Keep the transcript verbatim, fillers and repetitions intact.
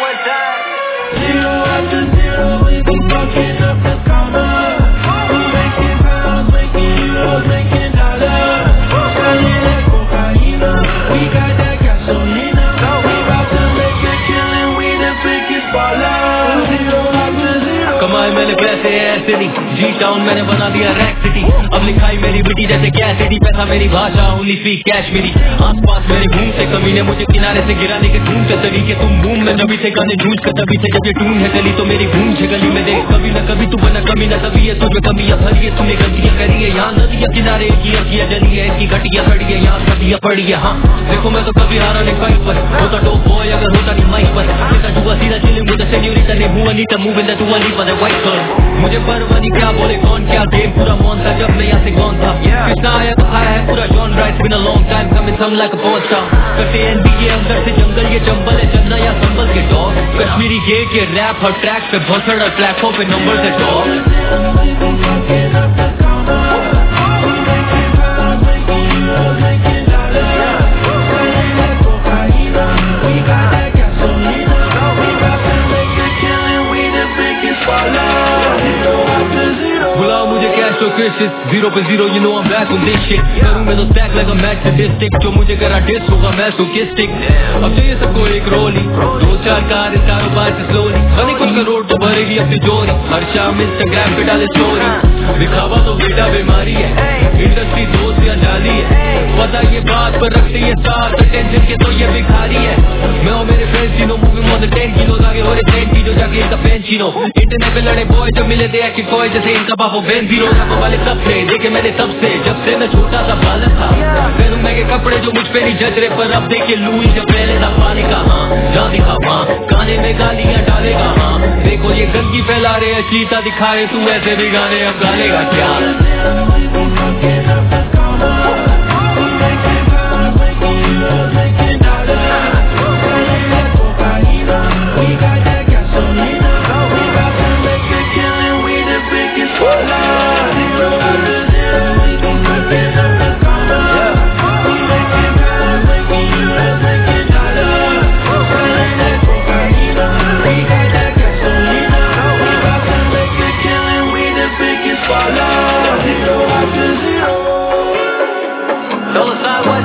more time. Zero after zero, we be fucking up the comma. We making pounds, making euros, making dollars. Selling that cocaine, we got that gasolina. We about to make a killing, we the biggest ballers. Zero after zero. कमाए मैंने पैसे ऐसे नहीं, जी town मैंने बना दिया rack city. अब लिखाई मेरी बिटी जैसे कैसिडी, पैसा मेरी भाषा ओनली फी कैश मेरी। आस पास मेरे घूम से कमी ने मुझे किनारे से गिराने के ढूंढ से तरीके तुम बूम में जभी से गाने जूझ कर तभी से जब ये टून है गली तो मेरी गूंज है गली में देख कभी न कभी तू बना कमी न तभी है तुझमें कमी है भरी है तूने गलतियां करी है। यहाँ नदियां किनारे किया किया जली है इसकी घटिया खड़ी है यहाँ सदियां पड़ी है। हाँ देखो मैं तो कभी हारा नहीं फाइट पर, होता टॉप बॉय अगर होता नहीं माइक पर। सीधा जुआ सीधा चिलिंग विद द सेन्योरिटा ने मुंह नहीं तो मूव इन द टू पर व्हाइट कलर। मुझे परवाह नहीं क्या बोले कौन क्या गेम पूरा मौन था जब मैं यहाँ से कौन था। कितना आया तो आया है पूरा John right been a long time coming some like a porn star. करते एनबीए अंदर से जंगल ये जंगल है चंदा या संभल के डॉग। कश्मीरी गेट ये रैप हर ट्रैक पे भसड़ प्लेटफॉर्म पे नंबर से टॉप। बुलाओ मुझे कैश तो क्रिशिस जीरो पे zero you know I am back on this shit. करूं मैं तो stack like a match statistic जो मुझे करा डिस होगा मैं सोकिस्टिक। अब चाहिए सबको एक रोली दो चार कार इस कारोबार से स्लोली बने कुछ करोड़ तो भरेगी अपनी जोरी। हर शाम इंस्टाग्राम पे डाले स्टोरी दिखावा तो बेटा बीमारी है इंडस्ट्री दोस्त या जाली है। पता ये बात पर रखते ये साथ टेंशन के तो ये भिखारी है। मैं और मेरे फ्रेंड्स तीनों moving on the ten kilo आगे हो रहे टेन की जो जाके इनका फैन चीनो। इंटरनेट पे लड़े बॉय जब मिले थे एक्टिव बॉय जैसे इनका बापो बेन जीरो वाले सपने देखे मैंने तब से जब से मैं छोटा सा बालक था। पहनूं मैं के कपड़े जो मुझ पे नहीं जच रहे पर अब देखे लुई जब पहले था पाने का। हाँ जहाँ दिखा वहाँ गाने में गालियाँ डालेगा। हाँ देखो ये गंदगी फैला रहे हैं चीता दिखाए तू ऐसे भी गाने अब गालेगा क्या। Dollar sign